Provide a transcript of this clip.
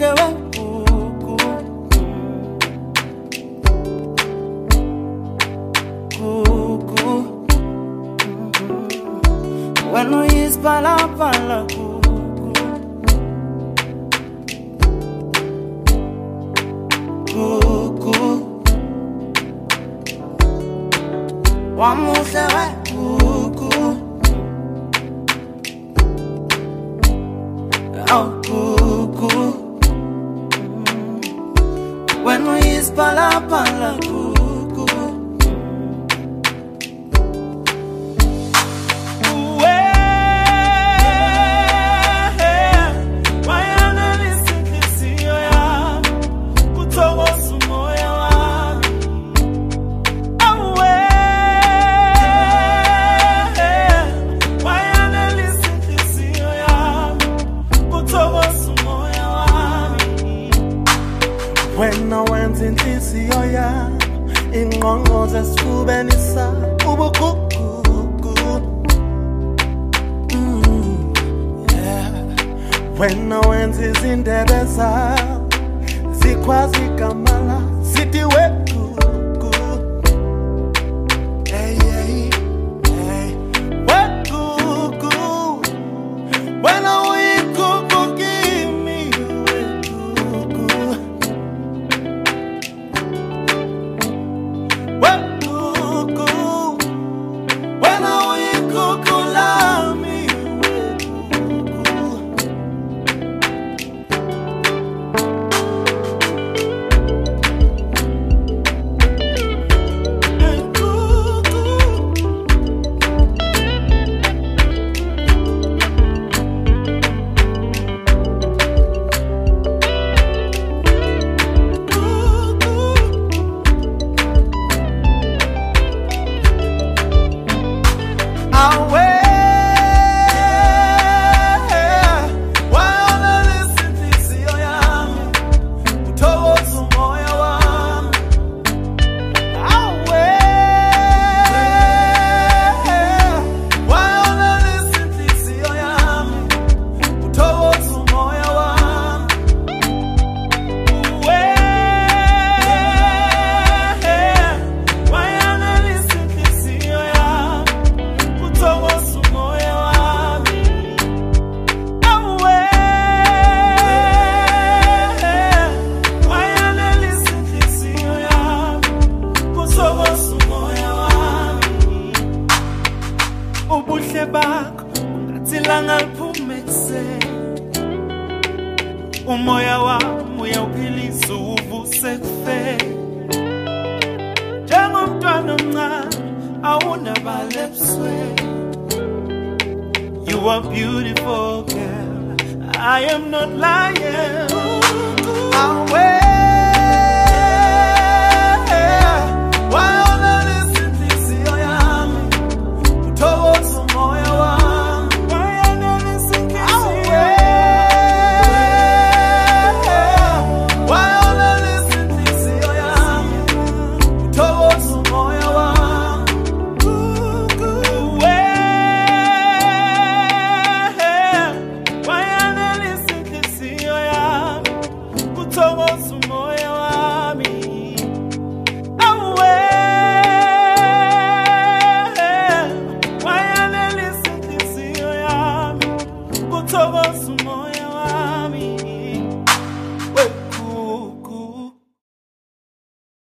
When we is pala kuku wamuhle we kuku oh kuku when we is pala kuku When I went in Tizioya, in Gongo's a Scubenissa, Ubukuku. When I went in Dedesa, Zikwazi Kamala, City Weku. Hey, hey, hey, Weku. When I went Kuku, give me ubuhle bakho ungathilanga liphumekise umoya wami uyawuphilisa uvuse kufe njengomntwana omncane awunabala ebusweni. You are beautiful girl, I am not lying.